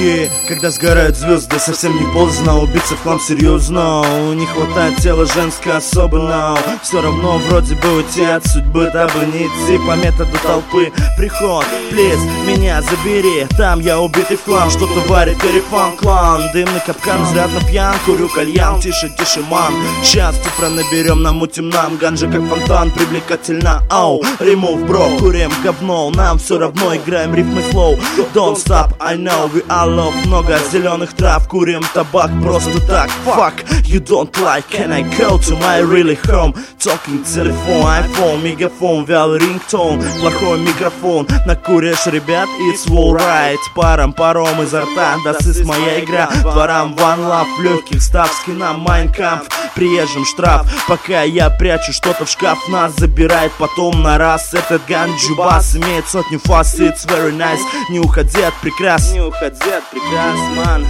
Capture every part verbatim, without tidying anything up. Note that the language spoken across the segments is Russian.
И когда сгорают звезды, совсем не поздно убиться в хлам серьезно. Не хватает тела женской особо, но все равно вроде бы уйти от судьбы, дабы не идти по методу толпы. Приход, плиз, меня забери, там я убитый в хлам. Что-то варит корефан клан, дымный капкан, взрядно пьян, курю кальян. Тише, тише, ман, сейчас цифра наберем, намутим нам. Ганжа как фонтан, привлекательно, ау. Ремов, бро, курим говно, нам все равно, играем рифмы слоу. Don't stop, I know, we all love. Много зеленых трав, курим табак просто так. Fuck, you don't like, can I go to my really home? Talking телефон, iPhone, мегафон, вялый рингтон, плохой микрофон. Накуришь, ребят, it's alright. Паром, паром изо рта, das ist моя игра. Дворам, one love, в легких став, скинам, Майнкамп. Приезжим штраф, пока я прячу что-то в шкаф. Нас забирает потом на раз. Этот ганджу бас имеет сотню фаз, it's very nice. Не уходи от прекрас, не уходи от прекрас, ман.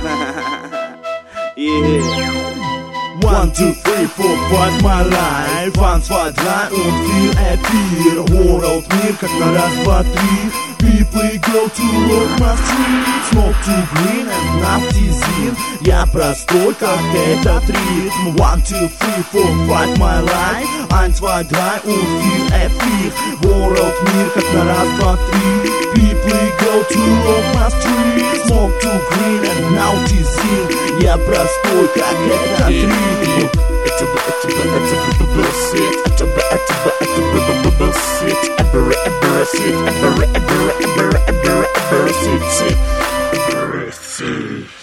One, two, three, four, five, my life. One, два, drei und vier, vier. World мир, как на раз, два, три. People go to work my street. Smoke to green and нафтизин. Я простой, как этот ритм. One, two, three, four, five, my life. Eins, zwei, drei und vier, vier. World мир, как на раз, два, три. People go to work my street. Smoke to green and нафтизин. Я простой, как этот ритм. Это бы, это бы, это бы был свет. Это бы, это бы, это бы был свет. Эбери, эбери, свет. Эбери, эбери, эбери, эбери, эбери, свет. Эбери, свет.